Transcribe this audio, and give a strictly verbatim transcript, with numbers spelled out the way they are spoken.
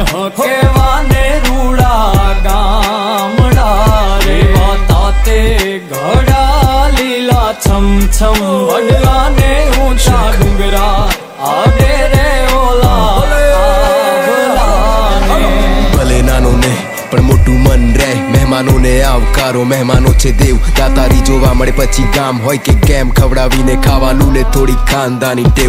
હકેવાને રૂડા ગામડા રે વાતાતે ઘડા લીલા છમ છમ વડલાને ઊંચા ડુંગરા આડે રે ઓલા ભલે નાનો ને પણ મોટું મન રહે મહેમાનોને આવકારો મહેમાનો છે દેવ દાતારી જોવા મળે પછી ગામ હોય કે કેમ ખવડાવીને ખાવાનું ને થોડી ખાનદાની ટેવ